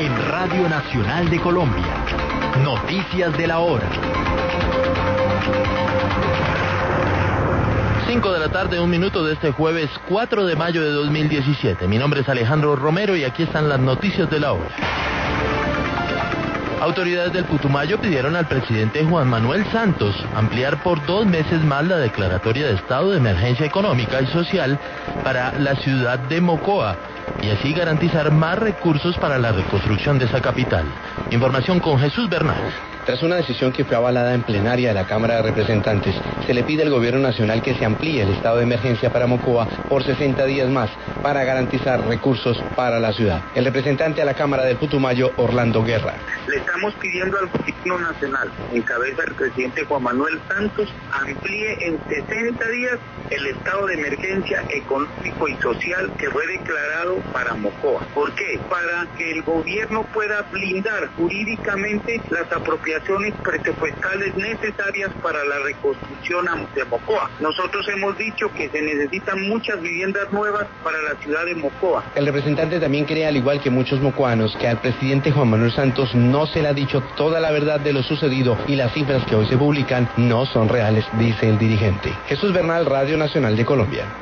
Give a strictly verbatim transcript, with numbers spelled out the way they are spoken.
en Radio Nacional de Colombia. Noticias de la hora. cinco de la tarde, un minuto de este jueves cuatro de mayo de dos mil diecisiete. Mi nombre es Alejandro Romero y aquí están las noticias de la hora. Autoridades del Putumayo pidieron al presidente Juan Manuel Santos ampliar por dos meses más la declaratoria de estado de emergencia económica y social para la ciudad de Mocoa y así garantizar más recursos para la reconstrucción de esa capital. Información con Jesús Bernal. Tras una decisión que fue avalada en plenaria de la Cámara de Representantes, se le pide al Gobierno Nacional que se amplíe el estado de emergencia para Mocoa por sesenta días más para garantizar recursos para la ciudad. El representante a la Cámara del Putumayo, Orlando Guerra. Le estamos pidiendo al Gobierno Nacional, en cabeza del presidente Juan Manuel Santos, amplíe en sesenta días el estado de emergencia económico y social que fue declarado para Mocoa. ¿Por qué? Para que el gobierno pueda blindar jurídicamente las apropiaciones presupuestales necesarias para la reconstrucción de Mocoa. Nosotros hemos dicho que se necesitan muchas viviendas nuevas para la ciudad de Mocoa. El representante también cree, al igual que muchos mocoanos, que al presidente Juan Manuel Santos no se le ha dicho toda la verdad de lo sucedido y las cifras que hoy se publican no son reales, dice el dirigente. Jesús Bernal, Radio Nacional de Colombia.